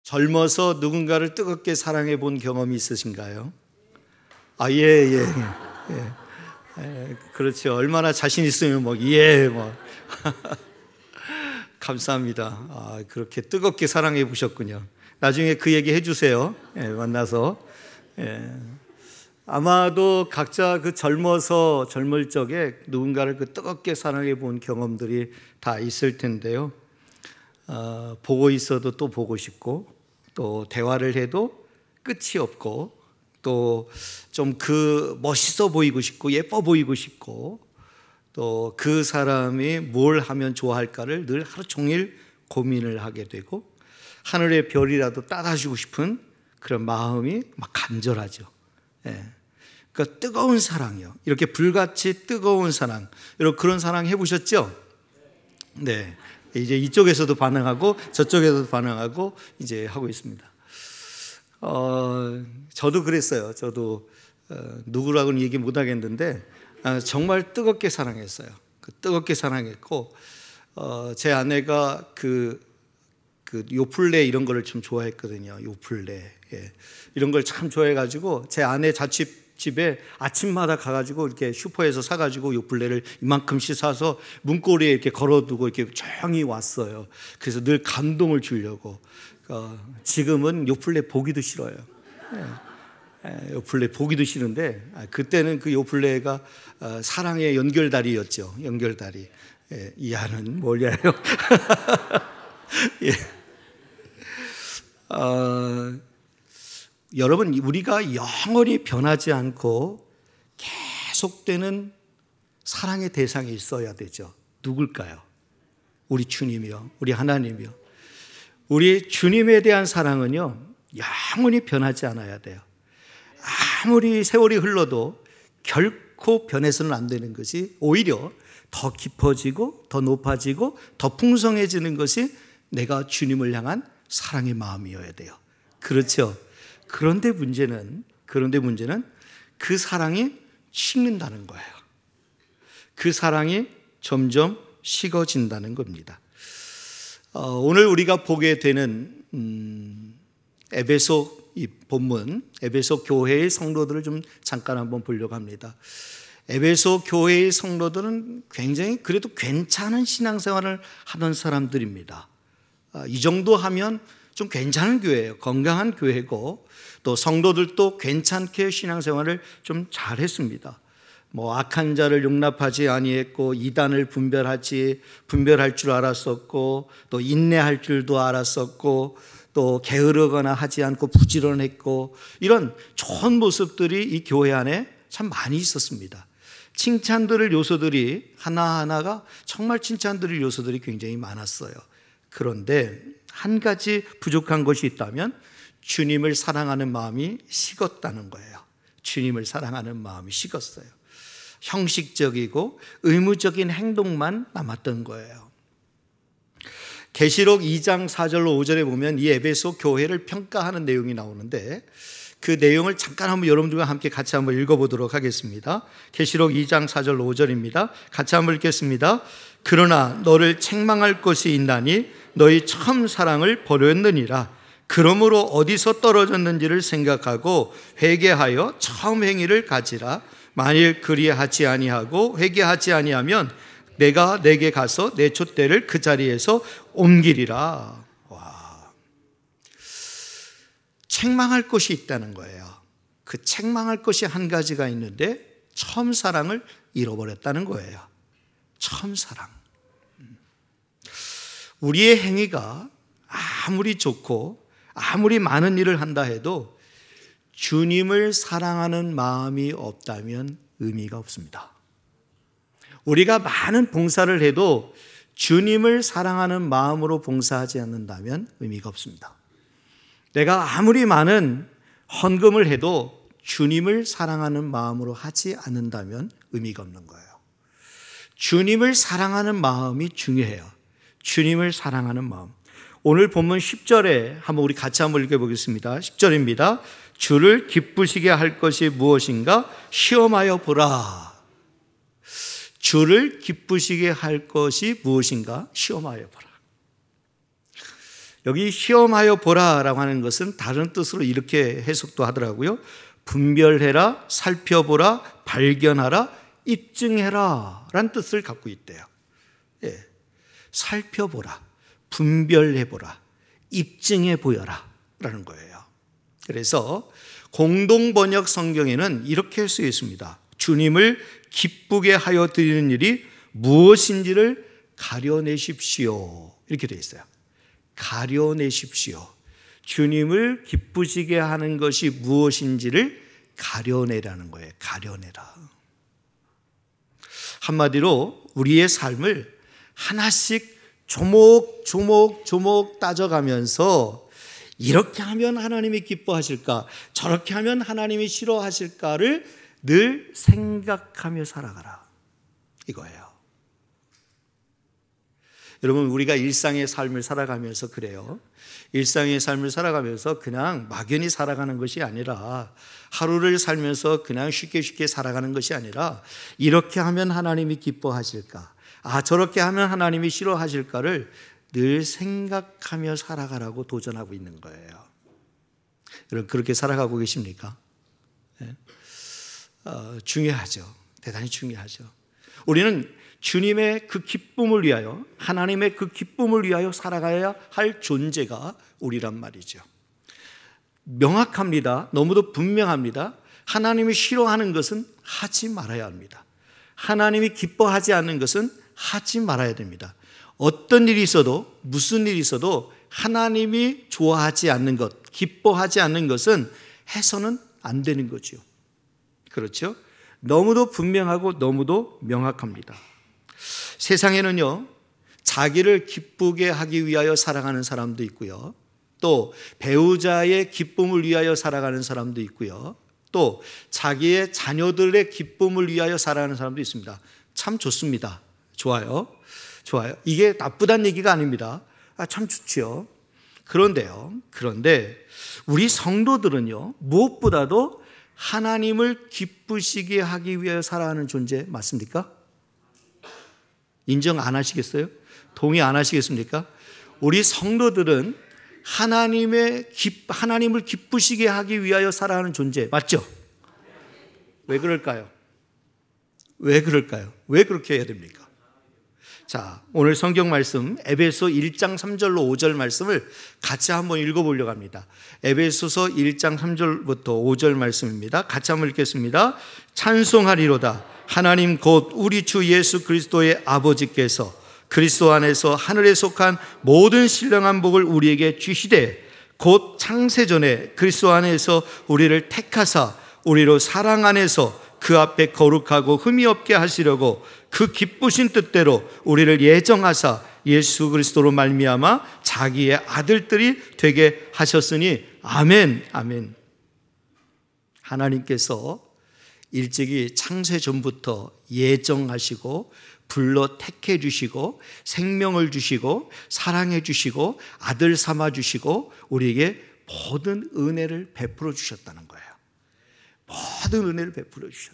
젊어서 누군가를 뜨겁게 사랑해 본 경험이 있으신가요? 아, 예. 그렇죠. 얼마나 자신 있으면 감사합니다. 그렇게 뜨겁게 사랑해 보셨군요. 나중에 그 얘기 해주세요. 만나서. 아마도 각자 그 젊을 적에 누군가를 그 뜨겁게 사랑해 본 경험들이 다 있을 텐데요. 보고 있어도 또 보고 싶고, 또 대화를 해도 끝이 없고, 또 좀 멋있어 보이고 싶고, 예뻐 보이고 싶고, 또 그 사람이 뭘 하면 좋아할까를 늘 하루 종일 고민을 하게 되고, 하늘의 별이라도 따라주고 싶은 그런 마음이 막 간절하죠. 그러니까 뜨거운 사랑이요. 이렇게 불같이 뜨거운 사랑. 여러분 그런 사랑 해보셨죠? 네. 이제 이쪽에서도 반응하고 저쪽에서도 반응하고 이제 하고 있습니다. 저도 그랬어요. 저도 누구라고는 얘기 못 하겠는데 정말 뜨겁게 사랑했어요. 뜨겁게 사랑했고 제 아내가 그 요플레 이런 거를 좀 좋아했거든요. 요플레 이런 걸 참 좋아해가지고 제 아내 자취집에 아침마다 가가지고 이렇게 슈퍼에서 사가지고 요플레를 이만큼씩 사서 문고리에 이렇게 걸어두고 이렇게 조용히 왔어요. 그래서 늘 감동을 주려고. 지금은 요플레 보기도 싫어요. 요플레 보기도 싫은데 그때는 그 요플레가 사랑의 연결다리였죠. 연결다리. 이하는 몰라요. 예. 여러분 우리가 영원히 변하지 않고 계속되는 사랑의 대상이 있어야 되죠. 누굴까요? 우리 주님이요. 우리 하나님이요. 우리 주님에 대한 사랑은요 영원히 변하지 않아야 돼요. 아무리 세월이 흘러도 결코 변해서는 안 되는 것이 오히려 더 깊어지고 더 높아지고 더 풍성해지는 것이 내가 주님을 향한 사랑의 마음이어야 돼요. 그렇죠? 그런데 문제는 그 사랑이 식는다는 거예요. 그 사랑이 점점 식어진다는 겁니다. 오늘 우리가 보게 되는 에베소 이 본문, 에베소 교회의 성도들을 좀 잠깐 한번 보려고 합니다. 에베소 교회의 성도들은 굉장히 그래도 괜찮은 신앙생활을 하던 사람들입니다. 이 정도 하면 좀 괜찮은 교회예요. 건강한 교회고 또 성도들도 괜찮게 신앙생활을 좀 잘했습니다. 악한 자를 용납하지 아니했고 이단을 분별할 줄 알았었고 또 인내할 줄도 알았었고 또 게으르거나 하지 않고 부지런했고 이런 좋은 모습들이 이 교회 안에 참 많이 있었습니다. 칭찬들을 요소들이 하나하나가 정말 칭찬들을 요소들이 굉장히 많았어요. 그런데 한 가지 부족한 것이 있다면 주님을 사랑하는 마음이 식었다는 거예요. 주님을 사랑하는 마음이 식었어요. 형식적이고 의무적인 행동만 남았던 거예요. 계시록 2장 4절로 5절에 보면 이 에베소 교회를 평가하는 내용이 나오는데 그 내용을 잠깐 한번 여러분들과 함께 같이 한번 읽어보도록 하겠습니다. 계시록 2장 4절로 5절입니다. 같이 한번 읽겠습니다. 그러나 너를 책망할 것이 있나니 너희 처음 사랑을 버렸느니라. 그러므로 어디서 떨어졌는지를 생각하고 회개하여 처음 행위를 가지라. 만일 그리하지 아니하고 회개하지 아니하면 내가 내게 가서 내 촛대를 그 자리에서 옮기리라. 와. 책망할 것이 있다는 거예요. 그 책망할 것이 한 가지가 있는데 처음 사랑을 잃어버렸다는 거예요. 처음 사랑. 우리의 행위가 아무리 좋고 아무리 많은 일을 한다 해도 주님을 사랑하는 마음이 없다면 의미가 없습니다. 우리가 많은 봉사를 해도 주님을 사랑하는 마음으로 봉사하지 않는다면 의미가 없습니다. 내가 아무리 많은 헌금을 해도 주님을 사랑하는 마음으로 하지 않는다면 의미가 없는 거예요. 주님을 사랑하는 마음이 중요해요. 주님을 사랑하는 마음. 오늘 본문 10절에 한번 우리 같이 한번 읽어보겠습니다. 10절입니다. 주를 기쁘시게 할 것이 무엇인가 시험하여 보라. 주를 기쁘시게 할 것이 무엇인가 시험하여 보라. 여기 시험하여 보라라고 하는 것은 다른 뜻으로 이렇게 해석도 하더라고요. 분별해라, 살펴보라, 발견하라, 입증해라 라는 뜻을 갖고 있대요. 예. 살펴보라, 분별해보라, 입증해 보여라 라는 거예요. 그래서 공동번역 성경에는 이렇게 쓰여 있습니다. 주님을 기쁘게 하여 드리는 일이 무엇인지를 가려내십시오. 이렇게 되어 있어요. 가려내십시오. 주님을 기쁘시게 하는 것이 무엇인지를 가려내라는 거예요. 가려내라. 한마디로 우리의 삶을 하나씩 조목조목 따져가면서 이렇게 하면 하나님이 기뻐하실까, 저렇게 하면 하나님이 싫어하실까를 늘 생각하며 살아가라. 이거예요. 여러분, 우리가 일상의 삶을 살아가면서 그래요. 일상의 삶을 살아가면서 그냥 막연히 살아가는 것이 아니라, 하루를 살면서 그냥 쉽게 살아가는 것이 아니라, 이렇게 하면 하나님이 기뻐하실까, 저렇게 하면 하나님이 싫어하실까를 늘 생각하며 살아가라고 도전하고 있는 거예요. 여러분, 그렇게 살아가고 계십니까? 네? 중요하죠. 대단히 중요하죠. 우리는 주님의 그 기쁨을 위하여, 하나님의 그 기쁨을 위하여 살아가야 할 존재가 우리란 말이죠. 명확합니다. 너무도 분명합니다. 하나님이 싫어하는 것은 하지 말아야 합니다. 하나님이 기뻐하지 않는 것은 하지 말아야 됩니다. 어떤 일이 있어도, 무슨 일이 있어도 하나님이 좋아하지 않는 것, 기뻐하지 않는 것은 해서는 안 되는 거죠. 그렇죠? 너무도 분명하고 너무도 명확합니다. 세상에는요, 자기를 기쁘게 하기 위하여 살아가는 사람도 있고요, 또 배우자의 기쁨을 위하여 살아가는 사람도 있고요, 또 자기의 자녀들의 기쁨을 위하여 살아가는 사람도 있습니다. 참 좋습니다. 좋아요. 이게 나쁘다는 얘기가 아닙니다. 참 좋죠. 그런데 우리 성도들은요, 무엇보다도 하나님을 기쁘시게 하기 위하여 살아가는 존재 맞습니까? 인정 안 하시겠어요? 동의 안 하시겠습니까? 우리 성도들은 하나님을 기쁘시게 하기 위하여 살아가는 존재 맞죠? 왜 그럴까요? 왜 그렇게 해야 됩니까? 자, 오늘 성경 말씀 에베소 1장 3절로 5절 말씀을 같이 한번 읽어보려고 합니다. 에베소서 1장 3절부터 5절 말씀입니다. 같이 한번 읽겠습니다. 찬송하리로다. 하나님 곧 우리 주 예수 그리스도의 아버지께서 그리스도 안에서 하늘에 속한 모든 신령한 복을 우리에게 주시되, 곧 창세전에 그리스도 안에서 우리를 택하사 우리로 사랑 안에서 그 앞에 거룩하고 흠이 없게 하시려고 그 기쁘신 뜻대로 우리를 예정하사 예수 그리스도로 말미암아 자기의 아들들이 되게 하셨으니 아멘. 아멘. 하나님께서 일찍이 창세 전부터 예정하시고 불러 택해 주시고 생명을 주시고 사랑해 주시고 아들 삼아 주시고 우리에게 모든 은혜를 베풀어 주셨다는 거예요. 모든 은혜를 베풀어 주셨대요.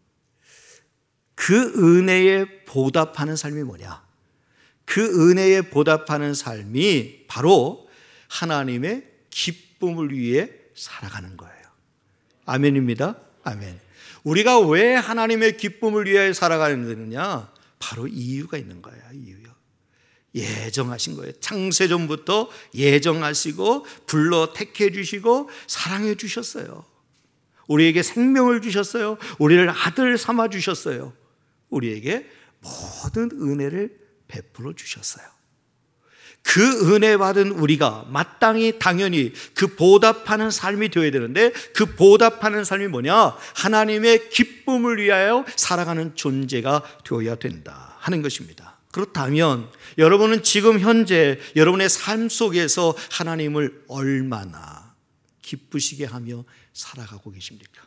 그 은혜에 보답하는 삶이 뭐냐? 그 은혜에 보답하는 삶이 바로 하나님의 기쁨을 위해 살아가는 거예요. 아멘입니다. 아멘. 우리가 왜 하나님의 기쁨을 위해 살아가느냐? 바로 이유가 있는 거예요. 이유요. 예정하신 거예요. 창세전부터 예정하시고 불러 택해 주시고 사랑해 주셨어요. 우리에게 생명을 주셨어요. 우리를 아들 삼아 주셨어요. 우리에게 모든 은혜를 베풀어 주셨어요. 그 은혜 받은 우리가 마땅히 당연히 그 보답하는 삶이 되어야 되는데, 그 보답하는 삶이 뭐냐? 하나님의 기쁨을 위하여 살아가는 존재가 되어야 된다 하는 것입니다. 그렇다면 여러분은 지금 현재 여러분의 삶 속에서 하나님을 얼마나 기쁘시게 하며 살아가고 계십니까?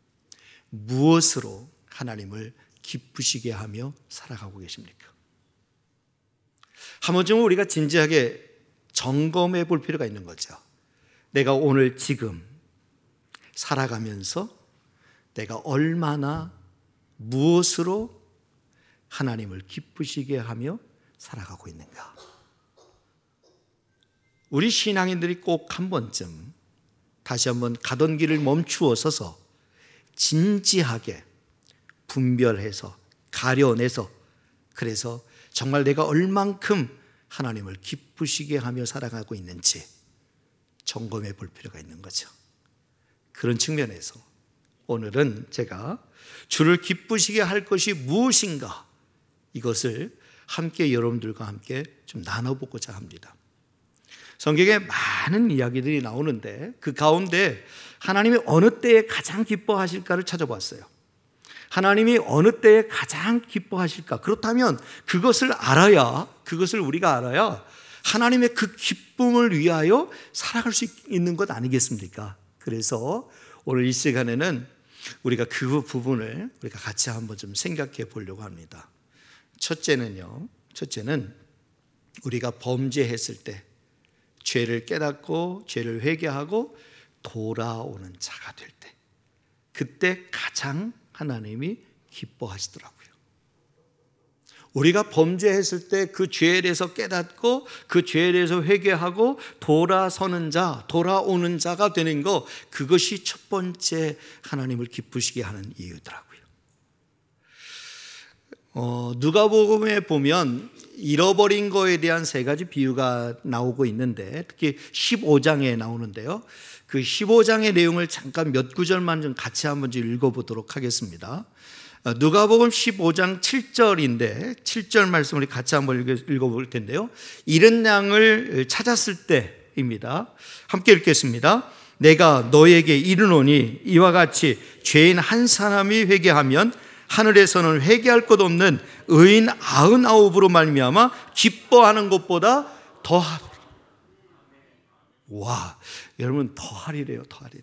무엇으로 하나님을 기쁘시게 하며 살아가고 계십니까? 한 번쯤은 우리가 진지하게 점검해 볼 필요가 있는 거죠. 내가 오늘 지금 살아가면서 내가 얼마나 무엇으로 하나님을 기쁘시게 하며 살아가고 있는가? 우리 신앙인들이 꼭 한 번쯤 다시 한번 가던 길을 멈추어 서서 진지하게 분별해서 가려내서, 그래서 정말 내가 얼만큼 하나님을 기쁘시게 하며 살아가고 있는지 점검해 볼 필요가 있는 거죠. 그런 측면에서 오늘은 제가 주를 기쁘시게 할 것이 무엇인가, 이것을 함께 여러분들과 함께 좀 나눠보고자 합니다. 성경에 많은 이야기들이 나오는데 그 가운데 하나님이 어느 때에 가장 기뻐하실까를 찾아봤어요. 하나님이 어느 때에 가장 기뻐하실까? 그렇다면 그것을 우리가 알아야 하나님의 그 기쁨을 위하여 살아갈 수 있는 것 아니겠습니까? 그래서 오늘 이 시간에는 우리가 그 부분을 우리가 같이 한번 좀 생각해 보려고 합니다. 첫째는 우리가 범죄했을 때 죄를 깨닫고 죄를 회개하고 돌아오는 자가 될 때, 그때 가장 하나님이 기뻐하시더라고요. 우리가 범죄했을 때 그 죄에 대해서 깨닫고 그 죄에 대해서 회개하고 돌아서는 자, 돌아오는 자가 되는 것, 그것이 첫 번째 하나님을 기쁘시게 하는 이유더라고요. 누가복음에 보면 잃어버린 거에 대한 세 가지 비유가 나오고 있는데, 특히 15장에 나오는데요. 그 15장의 내용을 잠깐 몇 구절만 좀 같이 한번 읽어보도록 하겠습니다. 누가복음 15장 7절인데 7절 말씀 우리 같이 한번 읽어볼 텐데요. 잃은 양을 찾았을 때입니다. 함께 읽겠습니다. 내가 너에게 이르노니 이와 같이 죄인 한 사람이 회개하면 하늘에서는 회개할 것 없는 의인 99으로 말미암아 기뻐하는 것보다 더하리라. 와, 여러분, 더하리래요.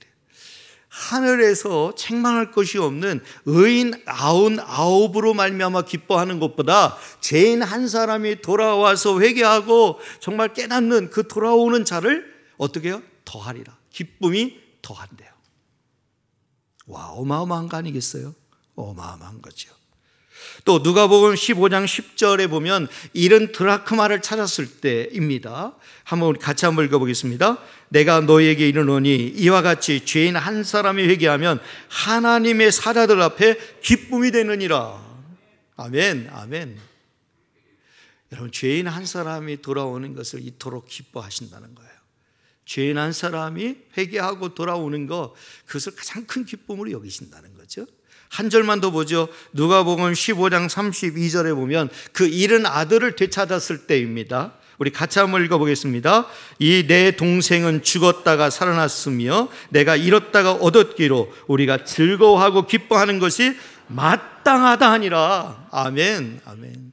하늘에서 책망할 것이 없는 의인 99으로 말미암아 기뻐하는 것보다 죄인 한 사람이 돌아와서 회개하고 정말 깨닫는 그 돌아오는 자를 어떻게 해요? 더하리라. 기쁨이 더한대요. 와, 어마어마한 거 아니겠어요? 어마어마한 거죠. 또 누가복음 15장 10절에 보면 잃은 드라크마를 찾았을 때입니다. 한번 같이 한번 읽어보겠습니다. 내가 너희에게 이르노니 이와 같이 죄인 한 사람이 회개하면 하나님의 사자들 앞에 기쁨이 되느니라. 아멘, 아멘. 여러분, 죄인 한 사람이 돌아오는 것을 이토록 기뻐하신다는 거예요. 죄인 한 사람이 회개하고 돌아오는 것, 그것을 가장 큰 기쁨으로 여기신다는 거죠. 한 절만 더 보죠. 누가복음 15장 32절에 보면 그 잃은 아들을 되찾았을 때입니다. 우리 같이 한번 읽어보겠습니다. 이 내 동생은 죽었다가 살아났으며 내가 잃었다가 얻었기로 우리가 즐거워하고 기뻐하는 것이 마땅하다 하니라. 아멘, 아멘.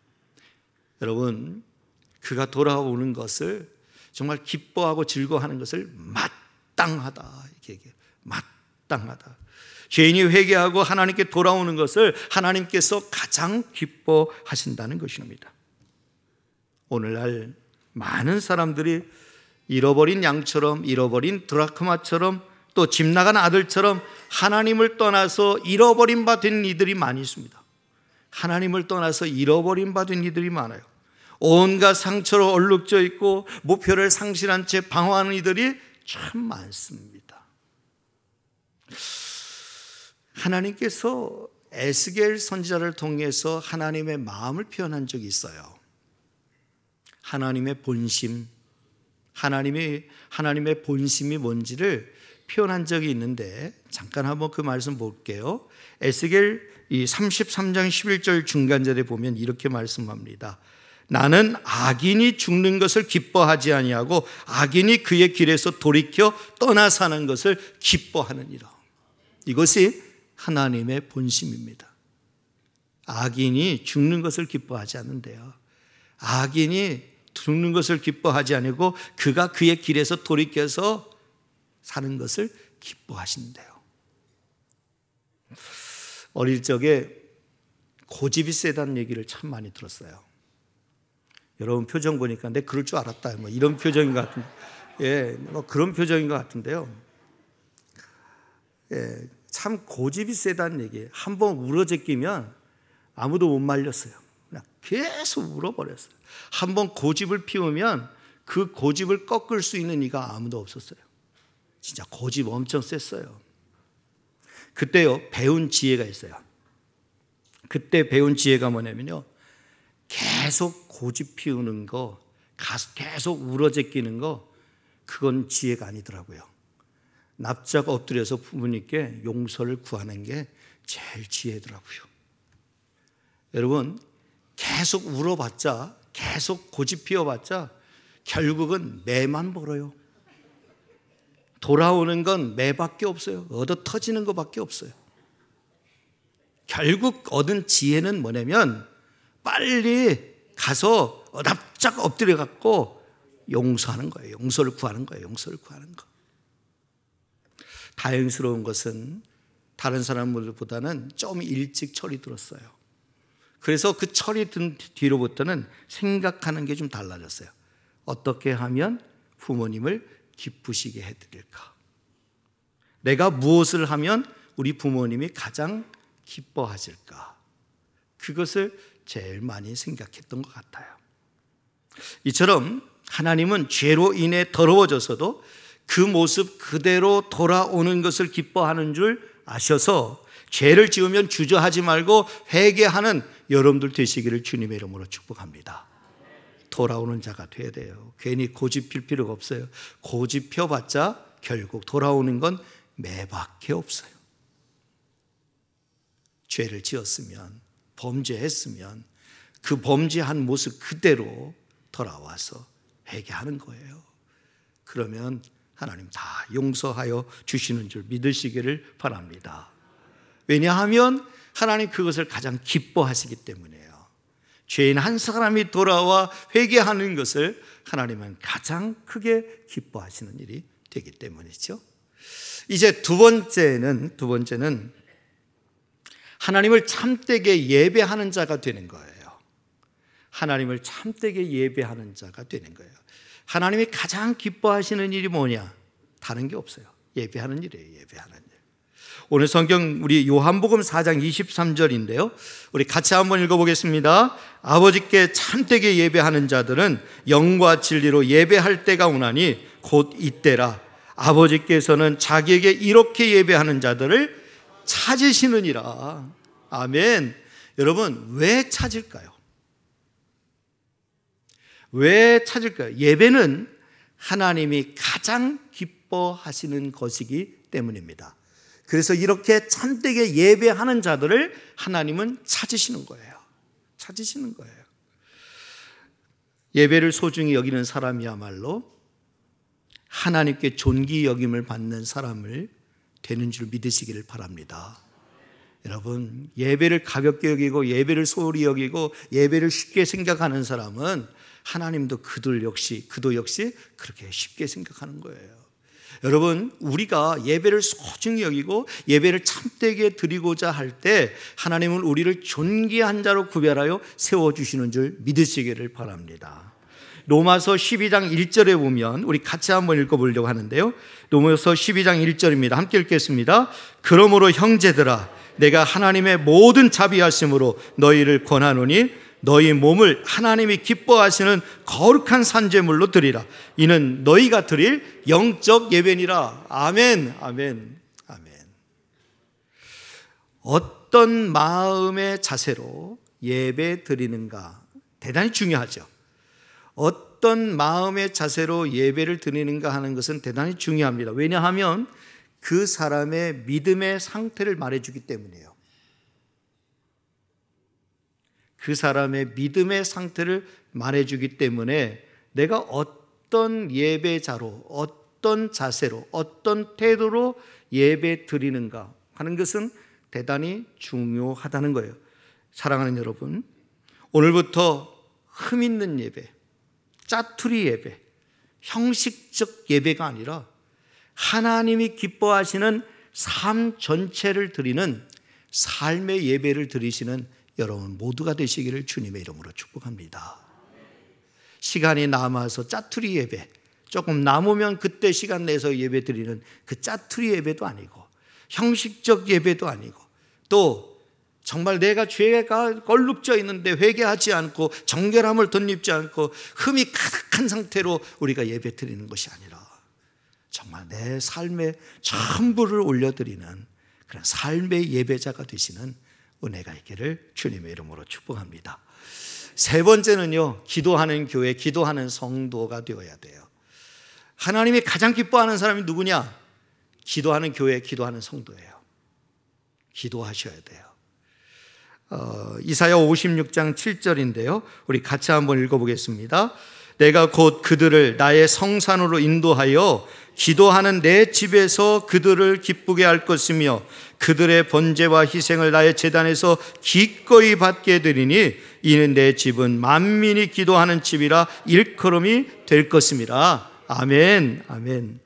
여러분, 그가 돌아오는 것을 정말 기뻐하고 즐거워하는 것을 마땅하다, 이렇게 얘기해요. 마땅하다. 죄인이 회개하고 하나님께 돌아오는 것을 하나님께서 가장 기뻐하신다는 것입니다. 오늘날 많은 사람들이 잃어버린 양처럼, 잃어버린 드라크마처럼, 또 집 나간 아들처럼 하나님을 떠나서 잃어버린 바 된 이들이 많이 있습니다. 하나님을 떠나서 잃어버린 바 된 이들이 많아요. 온갖 상처로 얼룩져 있고 목표를 상실한 채 방황하는 이들이 참 많습니다. 하나님께서 에스겔 선지자를 통해서 하나님의 마음을 표현한 적이 있어요. 하나님의 본심, 하나님의 본심이 뭔지를 표현한 적이 있는데 잠깐 한번 그 말씀 볼게요. 에스겔 33장 11절 중간절에 보면 이렇게 말씀합니다. 나는 악인이 죽는 것을 기뻐하지 아니하고 악인이 그의 길에서 돌이켜 떠나 사는 것을 기뻐하느니라. 이것이 하나님의 본심입니다. 악인이 죽는 것을 기뻐하지 않는데요. 악인이 죽는 것을 기뻐하지 않고 그가 그의 길에서 돌이켜서 사는 것을 기뻐하신대요. 어릴 적에 고집이 세다는 얘기를 참 많이 들었어요. 여러분 표정 보니까 내 그럴 줄 알았다, 뭐 이런 표정인 것 같은데, 뭐 그런 표정인 것 같은데요. 참 고집이 세다는 얘기예요. 한번 울어제끼면 아무도 못 말렸어요. 그냥 계속 울어버렸어요. 한번 고집을 피우면 그 고집을 꺾을 수 있는 이가 아무도 없었어요. 진짜 고집 엄청 셌어요. 그때요, 배운 지혜가 있어요. 그때 배운 지혜가 뭐냐면요, 계속 고집 피우는 거, 계속 울어제끼는 거, 그건 지혜가 아니더라고요. 납작 엎드려서 부모님께 용서를 구하는 게 제일 지혜더라고요. 여러분, 계속 울어봤자, 계속 고집 피워봤자 결국은 매만 벌어요. 돌아오는 건 매밖에 없어요. 얻어 터지는 것밖에 없어요. 결국 얻은 지혜는 뭐냐면 빨리 가서 납작 엎드려 갖고 용서하는 거예요. 용서를 구하는 거예요. 용서를 구하는 거. 다행스러운 것은 다른 사람들보다는 좀 일찍 철이 들었어요. 그래서 그 철이 든 뒤로부터는 생각하는 게 좀 달라졌어요. 어떻게 하면 부모님을 기쁘시게 해드릴까? 내가 무엇을 하면 우리 부모님이 가장 기뻐하실까? 그것을 제일 많이 생각했던 것 같아요. 이처럼 하나님은 죄로 인해 더러워져서도 그 모습 그대로 돌아오는 것을 기뻐하는 줄 아셔서 죄를 지으면 주저하지 말고 회개하는 여러분들 되시기를 주님의 이름으로 축복합니다. 돌아오는 자가 돼야 돼요. 괜히 고집 필 필요가 없어요. 고집 펴봤자 결국 돌아오는 건 매밖에 없어요. 죄를 지었으면, 범죄했으면 그 범죄한 모습 그대로 돌아와서 회개하는 거예요. 그러면 하나님 다 용서하여 주시는 줄 믿으시기를 바랍니다. 왜냐하면 하나님 그것을 가장 기뻐하시기 때문이에요. 죄인 한 사람이 돌아와 회개하는 것을 하나님은 가장 크게 기뻐하시는 일이 되기 때문이죠. 이제 두 번째는 하나님을 참되게 예배하는 자가 되는 거예요. 하나님을 참되게 예배하는 자가 되는 거예요. 하나님이 가장 기뻐하시는 일이 뭐냐? 다른 게 없어요. 예배하는 일이에요. 예배하는 일. 오늘 성경 우리 요한복음 4장 23절인데요. 우리 같이 한번 읽어보겠습니다. 아버지께 참되게 예배하는 자들은 영과 진리로 예배할 때가 오나니 곧 이때라. 아버지께서는 자기에게 이렇게 예배하는 자들을 찾으시느니라. 아멘. 여러분, 왜 찾을까요? 왜 찾을까요? 예배는 하나님이 가장 기뻐하시는 것이기 때문입니다. 그래서 이렇게 참되게 예배하는 자들을 하나님은 찾으시는 거예요. 찾으시는 거예요. 예배를 소중히 여기는 사람이야말로 하나님께 존귀 여김을 받는 사람을 되는 줄 믿으시기를 바랍니다. 여러분, 예배를 가볍게 여기고 예배를 소홀히 여기고 예배를 쉽게 생각하는 사람은 하나님도 그도 역시 그렇게 쉽게 생각하는 거예요. 여러분, 우리가 예배를 소중히 여기고 예배를 참되게 드리고자 할 때 하나님은 우리를 존귀한 자로 구별하여 세워주시는 줄 믿으시기를 바랍니다. 로마서 12장 1절에 보면 우리 같이 한번 읽어보려고 하는데요. 로마서 12장 1절입니다. 함께 읽겠습니다. 그러므로 형제들아, 내가 하나님의 모든 자비하심으로 너희를 권하노니 너희 몸을 하나님이 기뻐하시는 거룩한 산제물로 드리라. 이는 너희가 드릴 영적 예배니라. 아멘, 아멘, 아멘. 어떤 마음의 자세로 예배 드리는가 대단히 중요하죠. 어떤 마음의 자세로 예배를 드리는가 하는 것은 대단히 중요합니다. 왜냐하면 그 사람의 믿음의 상태를 말해주기 때문이에요. 그 사람의 믿음의 상태를 말해주기 때문에 내가 어떤 예배자로, 어떤 자세로, 어떤 태도로 예배 드리는가 하는 것은 대단히 중요하다는 거예요. 사랑하는 여러분, 오늘부터 흠 있는 예배, 짜투리 예배, 형식적 예배가 아니라 하나님이 기뻐하시는 삶 전체를 드리는 삶의 예배를 드리시는 여러분 모두가 되시기를 주님의 이름으로 축복합니다. 시간이 남아서 짜투리 예배, 조금 남으면 그때 시간 내서 예배 드리는 그 짜투리 예배도 아니고 형식적 예배도 아니고 또 정말 내가 죄가 얼룩져 있는데 회개하지 않고 정결함을 덧입지 않고 흠이 가득한 상태로 우리가 예배 드리는 것이 아니라 정말 내 삶의 전부를 올려드리는 그런 삶의 예배자가 되시는 은혜가 있기를 주님의 이름으로 축복합니다. 세 번째는요, 기도하는 교회, 기도하는 성도가 되어야 돼요. 하나님이 가장 기뻐하는 사람이 누구냐? 기도하는 교회, 기도하는 성도예요. 기도하셔야 돼요. 이사야 56장 7절인데요. 우리 같이 한번 읽어보겠습니다. 내가 곧 그들을 나의 성산으로 인도하여 기도하는 내 집에서 그들을 기쁘게 할 것이며 그들의 번제와 희생을 나의 제단에서 기꺼이 받게 되리니 이는 내 집은 만민이 기도하는 집이라 일컬음이 될 것입니다. 아멘, 아멘.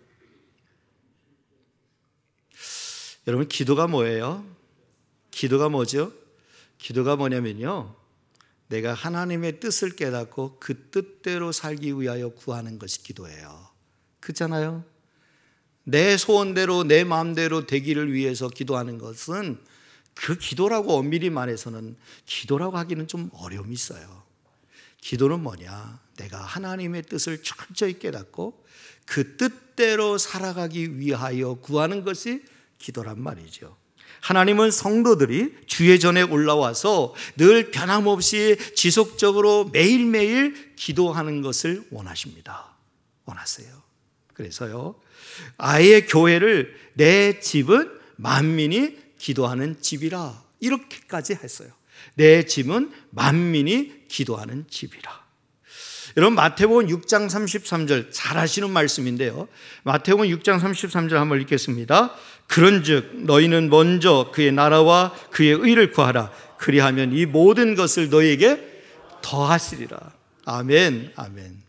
여러분, 기도가 뭐예요? 기도가 뭐죠? 기도가 뭐냐면요, 내가 하나님의 뜻을 깨닫고 그 뜻대로 살기 위하여 구하는 것이 기도예요. 그렇잖아요? 내 소원대로 내 마음대로 되기를 위해서 기도하는 것은 그 기도라고 엄밀히 말해서는 기도라고 하기는 좀 어려움이 있어요. 기도는 뭐냐? 내가 하나님의 뜻을 철저히 깨닫고 그 뜻대로 살아가기 위하여 구하는 것이 기도란 말이죠. 하나님은 성도들이 주의 전에 올라와서 늘 변함없이 지속적으로 매일매일 기도하는 것을 원하십니다. 원하세요. 그래서요, 아예 교회를 내 집은 만민이 기도하는 집이라 이렇게까지 했어요. 내 집은 만민이 기도하는 집이라. 여러분, 마태복음 6장 33절 잘 아시는 말씀인데요, 마태복음 6장 33절 한번 읽겠습니다. 그런즉 너희는 먼저 그의 나라와 그의 의를 구하라. 그리하면 이 모든 것을 너희에게 더하시리라. 아멘, 아멘.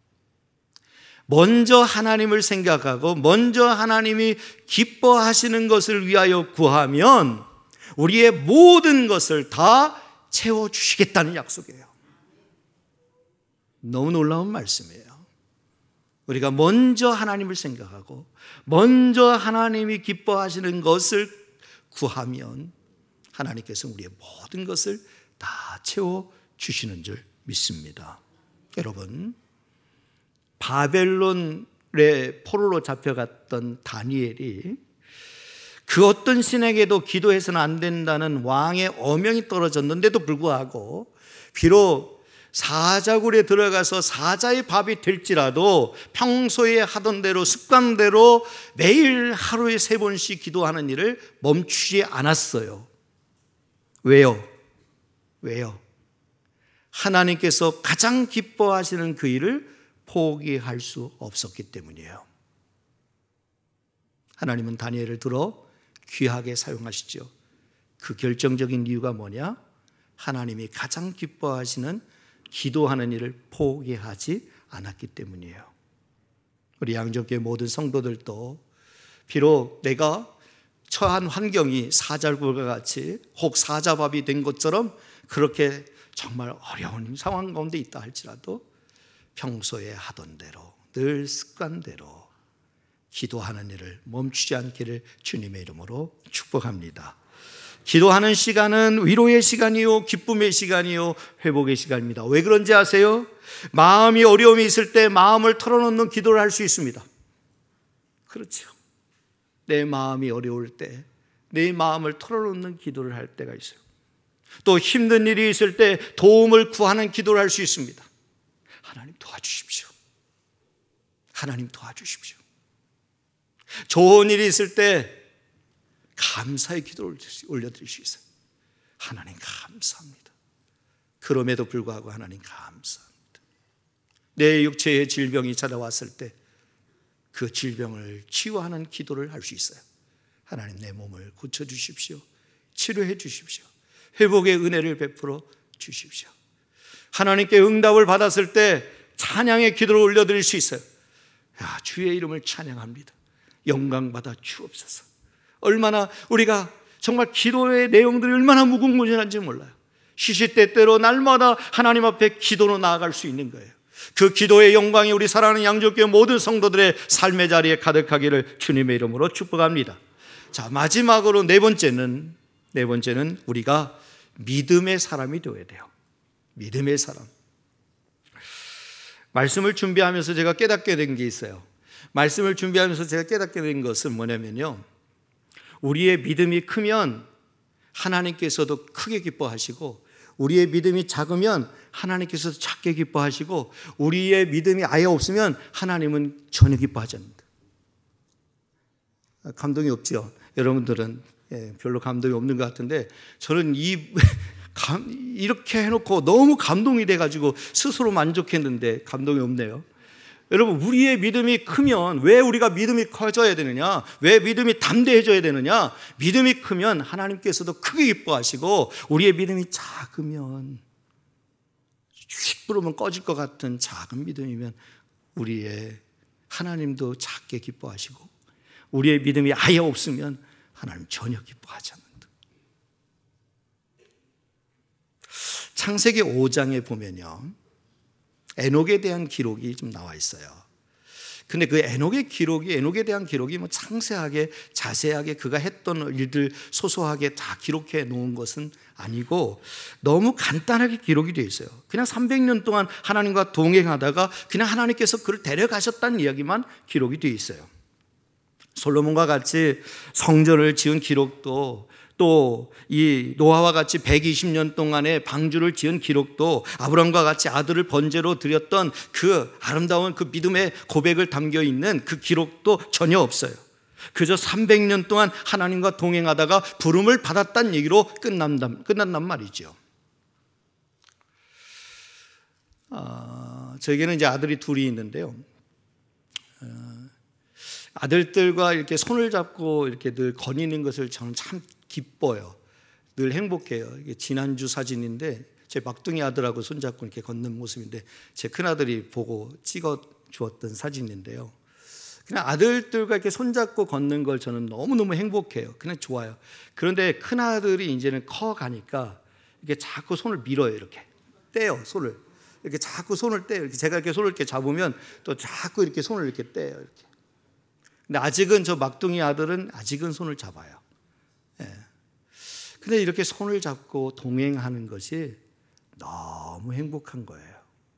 먼저 하나님을 생각하고 먼저 하나님이 기뻐하시는 것을 위하여 구하면 우리의 모든 것을 다 채워주시겠다는 약속이에요. 너무 놀라운 말씀이에요. 우리가 먼저 하나님을 생각하고 먼저 하나님이 기뻐하시는 것을 구하면 하나님께서 우리의 모든 것을 다 채워주시는 줄 믿습니다. 여러분, 바벨론의 포로로 잡혀갔던 다니엘이 그 어떤 신에게도 기도해서는 안 된다는 왕의 어명이 떨어졌는데도 불구하고 비록 사자굴에 들어가서 사자의 밥이 될지라도 평소에 하던 대로 습관대로 매일 하루에 3번씩 기도하는 일을 멈추지 않았어요. 왜요? 왜요? 하나님께서 가장 기뻐하시는 그 일을 포기할 수 없었기 때문이에요. 하나님은 다니엘을 들어 귀하게 사용하시죠. 그 결정적인 이유가 뭐냐? 하나님이 가장 기뻐하시는 기도하는 일을 포기하지 않았기 때문이에요. 우리 양정교회 모든 성도들도 비록 내가 처한 환경이 사자굴과 같이 혹 사자밥이 된 것처럼 그렇게 정말 어려운 상황 가운데 있다 할지라도 평소에 하던 대로 늘 습관대로 기도하는 일을 멈추지 않기를 주님의 이름으로 축복합니다. 기도하는 시간은 위로의 시간이요, 기쁨의 시간이요, 회복의 시간입니다. 왜 그런지 아세요? 마음이 어려움이 있을 때 마음을 털어놓는 기도를 할 수 있습니다. 그렇죠. 내 마음이 어려울 때 내 마음을 털어놓는 기도를 할 때가 있어요. 또 힘든 일이 있을 때 도움을 구하는 기도를 할 수 있습니다. 하나님 도와주십시오. 하나님 도와주십시오. 좋은 일이 있을 때 감사의 기도를 올려드릴 수 있어요. 하나님 감사합니다. 그럼에도 불구하고 하나님 감사합니다. 내 육체의 질병이 찾아왔을 때 그 질병을 치유하는 기도를 할 수 있어요. 하나님 내 몸을 고쳐주십시오. 치료해 주십시오. 회복의 은혜를 베풀어 주십시오. 하나님께 응답을 받았을 때 찬양의 기도를 올려드릴 수 있어요. 야, 주의 이름을 찬양합니다. 영광받아 주옵소서. 얼마나 우리가 정말 기도의 내용들이 얼마나 무궁무진한지 몰라요. 시시때때로 날마다 하나님 앞에 기도로 나아갈 수 있는 거예요. 그 기도의 영광이 우리 사랑하는 양조교회 모든 성도들의 삶의 자리에 가득하기를 주님의 이름으로 축복합니다. 자, 마지막으로 네 번째는 우리가 믿음의 사람이 되어야 돼요. 믿음의 사람. 말씀을 준비하면서 제가 깨닫게 된 게 있어요. 말씀을 준비하면서 제가 깨닫게 된 것은 뭐냐면요, 우리의 믿음이 크면 하나님께서도 크게 기뻐하시고, 우리의 믿음이 작으면 하나님께서도 작게 기뻐하시고, 우리의 믿음이 아예 없으면 하나님은 전혀 기뻐하지 않는다. 감동이 없죠? 여러분들은 별로 감동이 없는 것 같은데, 저는 이렇게 해놓고 너무 감동이 돼가지고 스스로 만족했는데 감동이 없네요. 여러분, 우리의 믿음이 크면, 왜 우리가 믿음이 커져야 되느냐? 왜 믿음이 담대해져야 되느냐? 믿음이 크면 하나님께서도 크게 기뻐하시고, 우리의 믿음이 작으면, 휙 부르면 꺼질 것 같은 작은 믿음이면 우리의 하나님도 작게 기뻐하시고, 우리의 믿음이 아예 없으면 하나님 전혀 기뻐하지 않는다. 창세기 5장에 보면요, 에녹에 대한 기록이 좀 나와 있어요. 근데 그 에녹에 대한 기록이 뭐 상세하게 자세하게 그가 했던 일들 소소하게 다 기록해 놓은 것은 아니고, 너무 간단하게 기록이 되어 있어요. 그냥 300년 동안 하나님과 동행하다가 그냥 하나님께서 그를 데려가셨다는 이야기만 기록이 되어 있어요. 솔로몬과 같이 성전을 지은 기록도, 또 이 노아와 같이 120년 동안의 방주를 지은 기록도, 아브라함과 같이 아들을 번제로 드렸던 그 아름다운 그 믿음의 고백을 담겨 있는 그 기록도 전혀 없어요. 그저 300년 동안 하나님과 동행하다가 부름을 받았다는 얘기로 끝난단 말이죠. 저에게는 이제 아들이 둘이 있는데요, 아들들과 이렇게 손을 잡고 이렇게 늘 거니는 것을 저는 참 기뻐요. 늘 행복해요. 이게 지난주 사진인데, 제 막둥이 아들하고 손잡고 이렇게 걷는 모습인데, 제 큰아들이 보고 찍어 주었던 사진인데요, 그냥 아들들과 이렇게 손잡고 걷는 걸 저는 너무너무 행복해요. 그냥 좋아요. 그런데 큰아들이 이제는 커가니까 이렇게 자꾸 손을 밀어요. 이렇게 떼요, 손을. 이렇게 자꾸 손을 떼요. 제가 이렇게 손을 이렇게 잡으면 또 자꾸 이렇게 손을 이렇게 떼요. 이렇게. 근데 아직은 저 막둥이 아들은 아직은 손을 잡아요. 근데 이렇게 손을 잡고 동행하는 것이 너무 행복한 거예요.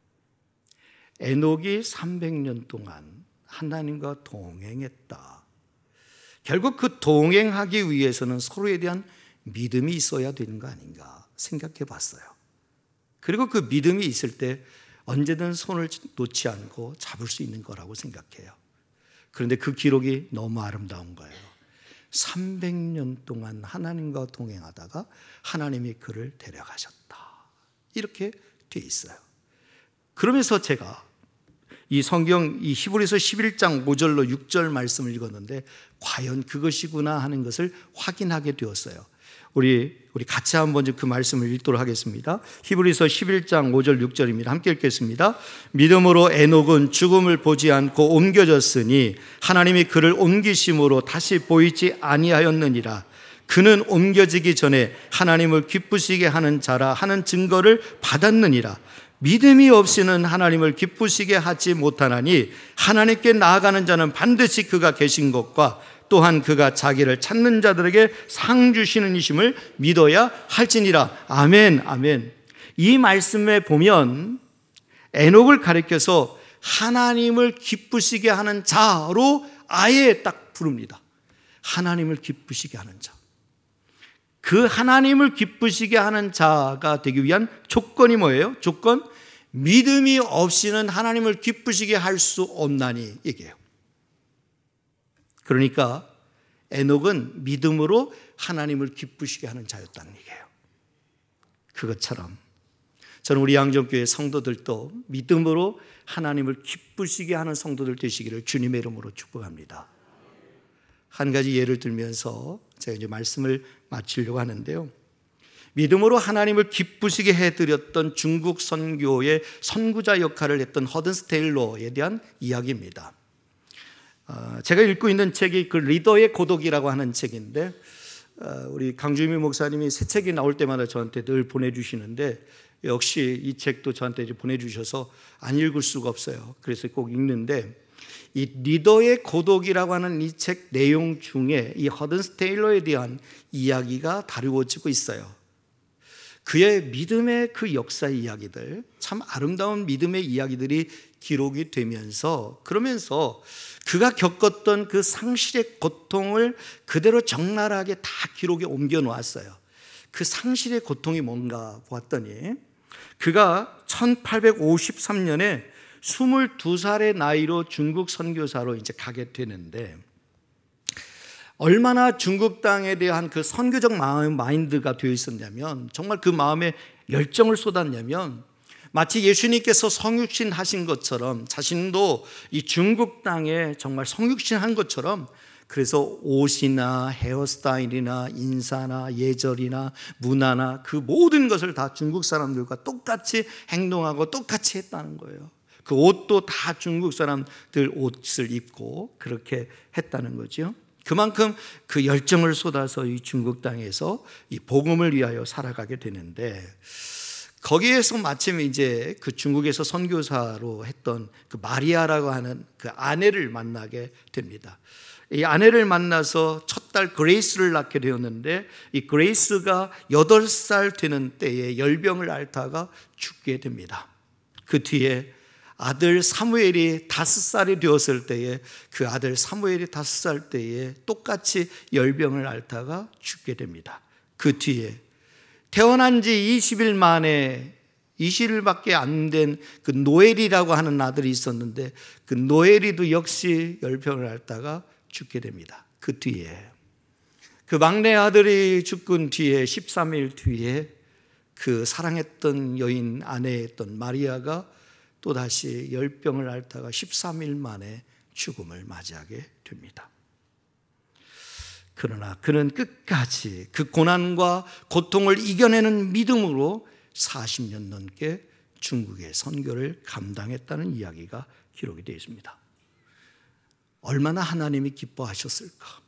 에녹이 300년 동안 하나님과 동행했다. 결국 그 동행하기 위해서는 서로에 대한 믿음이 있어야 되는 거 아닌가 생각해 봤어요. 그리고 그 믿음이 있을 때 언제든 손을 놓지 않고 잡을 수 있는 거라고 생각해요. 그런데 그 기록이 너무 아름다운 거예요. 300년 동안 하나님과 동행하다가 하나님이 그를 데려가셨다. 이렇게 돼 있어요. 그러면서 제가 이 성경 이 히브리서 11장 5절로 6절 말씀을 읽었는데, 과연 그것이구나 하는 것을 확인하게 되었어요. 우리 같이 한번 그 말씀을 읽도록 하겠습니다. 히브리서 11장 5절 6절입니다. 함께 읽겠습니다. 믿음으로 에녹은 죽음을 보지 않고 옮겨졌으니 하나님이 그를 옮기심으로 다시 보이지 아니하였느니라. 그는 옮겨지기 전에 하나님을 기쁘시게 하는 자라 하는 증거를 받았느니라. 믿음이 없이는 하나님을 기쁘시게 하지 못하나니 하나님께 나아가는 자는 반드시 그가 계신 것과 또한 그가 자기를 찾는 자들에게 상 주시는 이심을 믿어야 할지니라. 아멘, 아멘. 이 말씀에 보면 에녹을 가리켜서 하나님을 기쁘시게 하는 자로 아예 딱 부릅니다. 하나님을 기쁘시게 하는 자. 그 하나님을 기쁘시게 하는 자가 되기 위한 조건이 뭐예요? 조건? 믿음이 없이는 하나님을 기쁘시게 할 수 없나니 얘기해요. 그러니까 에녹은 믿음으로 하나님을 기쁘시게 하는 자였다는 얘기예요. 그것처럼 저는 우리 양정교회 성도들도 믿음으로 하나님을 기쁘시게 하는 성도들 되시기를 주님의 이름으로 축복합니다. 한 가지 예를 들면서 제가 이제 말씀을 마치려고 하는데요, 믿음으로 하나님을 기쁘시게 해드렸던 중국 선교의 선구자 역할을 했던 허든스 테일러에 대한 이야기입니다. 제가 읽고 있는 책이 그 리더의 고독이라고 하는 책인데, 우리 강주미 목사님이 새 책이 나올 때마다 저한테 늘 보내주시는데, 역시 이 책도 저한테 이제 보내주셔서 안 읽을 수가 없어요. 그래서 꼭 읽는데, 이 리더의 고독이라고 하는 이 책 내용 중에 이 허든스 테일러에 대한 이야기가 다루어지고 있어요. 그의 믿음의 그 역사 이야기들, 참 아름다운 믿음의 이야기들이 기록이 되면서, 그러면서 그가 겪었던 그 상실의 고통을 그대로 적나라하게 다 기록에 옮겨 놓았어요. 그 상실의 고통이 뭔가 보았더니, 그가 1853년에 22살의 나이로 중국 선교사로 이제 가게 되는데, 얼마나 중국 땅에 대한 그 선교적 마인드가 되어 있었냐면, 정말 그 마음에 열정을 쏟았냐면, 마치 예수님께서 성육신 하신 것처럼 자신도 이 중국 땅에 정말 성육신 한 것처럼, 그래서 옷이나 헤어스타일이나 인사나 예절이나 문화나 그 모든 것을 다 중국 사람들과 똑같이 행동하고 똑같이 했다는 거예요. 그 옷도 다 중국 사람들 옷을 입고 그렇게 했다는 거죠. 그만큼 그 열정을 쏟아서 이 중국 땅에서 이 복음을 위하여 살아가게 되는데, 거기에서 마침 이제 그 중국에서 선교사로 했던 그 마리아라고 하는 그 아내를 만나게 됩니다. 이 아내를 만나서 첫 딸 그레이스를 낳게 되었는데, 이 그레이스가 8살 되는 때에 열병을 앓다가 죽게 됩니다. 그 뒤에 아들 사무엘이 5살이 되었을 때에, 그 아들 사무엘이 5살 때에 똑같이 열병을 앓다가 죽게 됩니다. 그 뒤에 태어난 지 20일 만에 20일밖에 안 된 그 노엘이라고 하는 아들이 있었는데, 그 노엘이도 역시 열병을 앓다가 죽게 됩니다. 그 뒤에 그 막내 아들이 죽은 뒤에 13일 뒤에 그 사랑했던 여인 아내였던 마리아가 또다시 열병을 앓다가 13일 만에 죽음을 맞이하게 됩니다. 그러나 그는 끝까지 그 고난과 고통을 이겨내는 믿음으로 40년 넘게 중국의 선교를 감당했다는 이야기가 기록이 되어 있습니다. 얼마나 하나님이 기뻐하셨을까?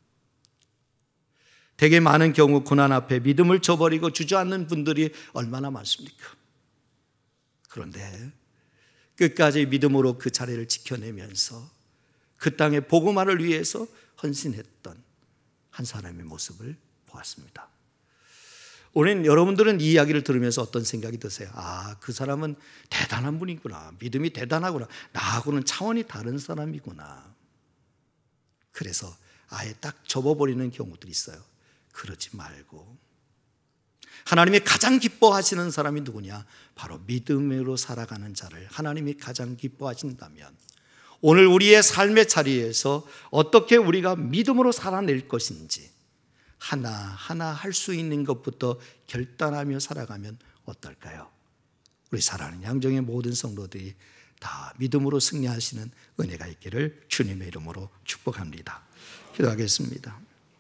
되게 많은 경우 고난 앞에 믿음을 저버리고 주저앉는 분들이 얼마나 많습니까? 그런데 끝까지 믿음으로 그 자리를 지켜내면서 그 땅의 복음화를 위해서 헌신했던 한 사람의 모습을 보았습니다. 오늘 여러분들은 이 이야기를 들으면서 어떤 생각이 드세요? 아, 그 사람은 대단한 분이구나. 믿음이 대단하구나. 나하고는 차원이 다른 사람이구나. 그래서 아예 딱 접어버리는 경우들이 있어요. 그러지 말고, 하나님이 가장 기뻐하시는 사람이 누구냐? 바로 믿음으로 살아가는 자를 하나님이 가장 기뻐하신다면, 오늘 우리의 삶의 자리에서 어떻게 우리가 믿음으로 살아낼 것인지 하나하나 할 수 있는 것부터 결단하며 살아가면 어떨까요? 우리 사랑하는 양정의 모든 성도들이 다 믿음으로 승리하시는 은혜가 있기를 주님의 이름으로 축복합니다. 기도하겠습니다.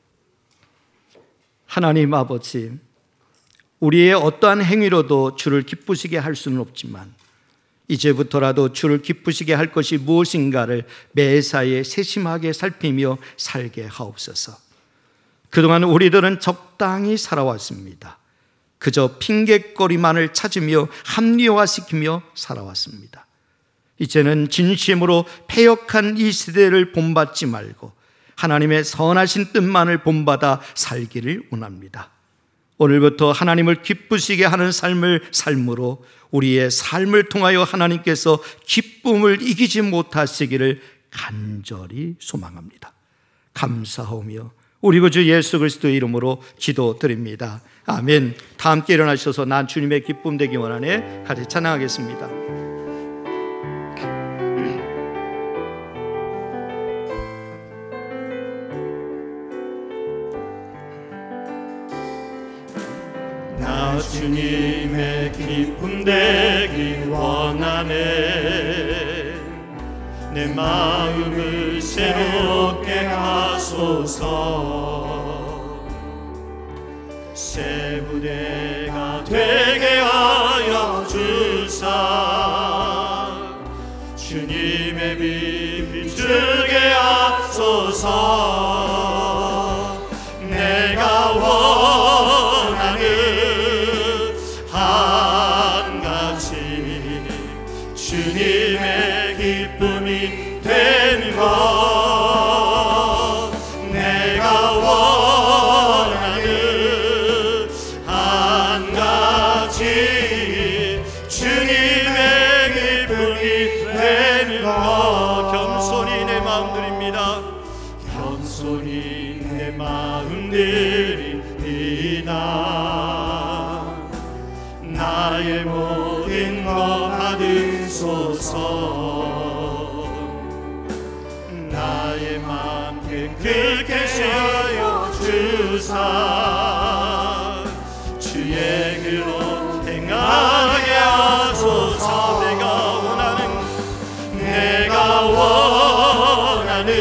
하나님 아버지, 우리의 어떠한 행위로도 주를 기쁘시게 할 수는 없지만 이제부터라도 주를 기쁘시게 할 것이 무엇인가를 매사에 세심하게 살피며 살게 하옵소서. 그동안 우리들은 적당히 살아왔습니다. 그저 핑곗거리만을 찾으며 합리화시키며 살아왔습니다. 이제는 진심으로 패역한 이 시대를 본받지 말고 하나님의 선하신 뜻만을 본받아 살기를 원합니다. 오늘부터 하나님을 기쁘시게 하는 삶으로 우리의 삶을 통하여 하나님께서 기쁨을 이기지 못하시기를 간절히 소망합니다. 감사하며 우리 구주 예수 그리스도의 이름으로 기도드립니다. 아멘. 다 함께 일어나셔서 난 주님의 기쁨 되기 원하네 같이 찬양하겠습니다. 나 주님의 기쁨 되기 원하네. 내 마음을 새롭게 하소서. 새 부대가 되게 하여 주사. 주님의 빛 비추게 하소서. 내가 원하는 한 가지 주님의 기쁨이 되는 것. 내가 원하는 한 가지 기쁘니 내 마음들이 비나 나의 모든 것 받으소서 나의 맘 깨끗게 하여 주사 주의 길로 행하게 하소서 내가 원하는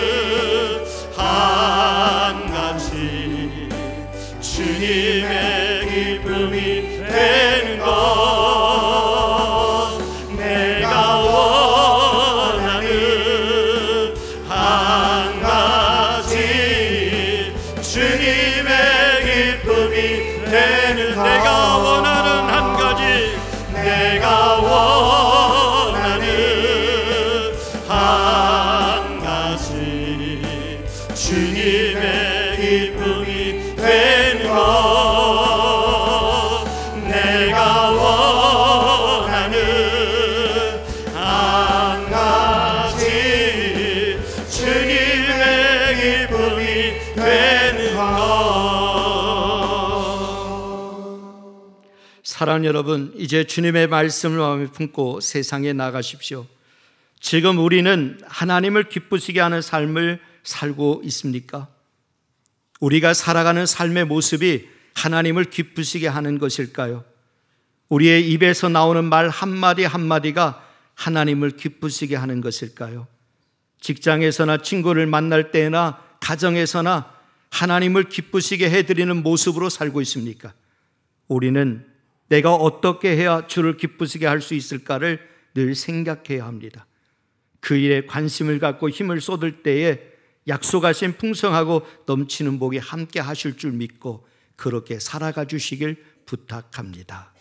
한 가지 주님의 기쁨이 되는 것 내가 원하는 한 가지 주님의 기쁨이 되는 내가 원하는 한 가지 내가 원하는 한 가지 주님의 기쁨이 되는 것 내가 원하는 한 가지 주님의 기쁨이 되는 것 사랑하는 여러분, 이제 주님의 말씀을 마음에 품고 세상에 나가십시오. 지금 우리는 하나님을 기쁘시게 하는 삶을 살고 있습니까? 우리가 살아가는 삶의 모습이 하나님을 기쁘시게 하는 것일까요? 우리의 입에서 나오는 말 한마디 한마디가 하나님을 기쁘시게 하는 것일까요? 직장에서나 친구를 만날 때나 가정에서나 하나님을 기쁘시게 해드리는 모습으로 살고 있습니까? 우리는 내가 어떻게 해야 주를 기쁘시게 할 수 있을까를 늘 생각해야 합니다. 그 일에 관심을 갖고 힘을 쏟을 때에 약속하신 풍성하고 넘치는 복이 함께 하실 줄 믿고 그렇게 살아가 주시길 부탁합니다.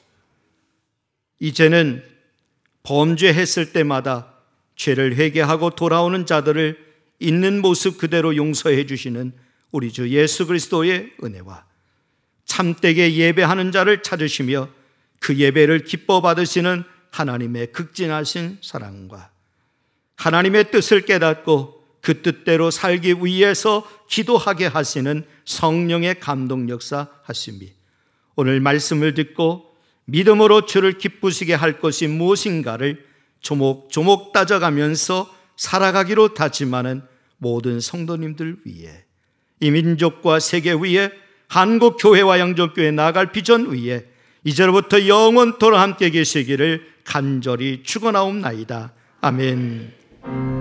이제는 범죄했을 때마다 죄를 회개하고 돌아오는 자들을 있는 모습 그대로 용서해 주시는 우리 주 예수 그리스도의 은혜와 참되게 예배하는 자를 찾으시며 그 예배를 기뻐 받으시는 하나님의 극진하신 사랑과 하나님의 뜻을 깨닫고 그 뜻대로 살기 위해서 기도하게 하시는 성령의 감동 역사 하심이 오늘 말씀을 듣고 믿음으로 주를 기쁘시게 할 것이 무엇인가를 조목조목 따져가면서 살아가기로 다짐하는 모든 성도님들 위해 이 민족과 세계 위에 한국 교회와 양족교회 나아갈 비전 위에 이제로부터 영원토록 함께 계시기를 간절히 축원하옵나이다. 아멘.